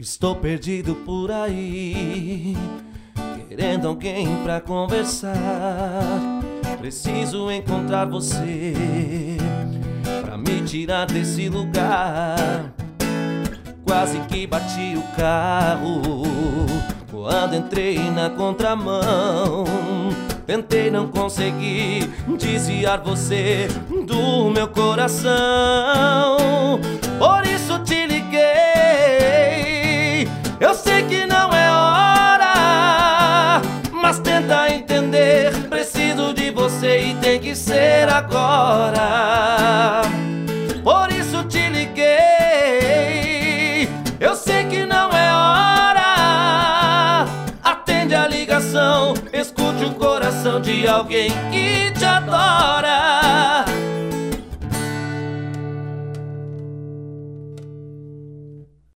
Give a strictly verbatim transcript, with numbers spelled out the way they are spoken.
Estou perdido por aí, querendo alguém pra conversar. Preciso encontrar você pra me tirar desse lugar. Quase que bati o carro quando entrei na contramão. Tentei, não consegui desviar você do meu coração. Por isso te liguei. Eu sei que não é hora, mas tenta entender. Preciso de você e tem que ser agora. Por isso te liguei. Eu sei que não é hora. Atende a ligação, escute o coração de alguém que te adora.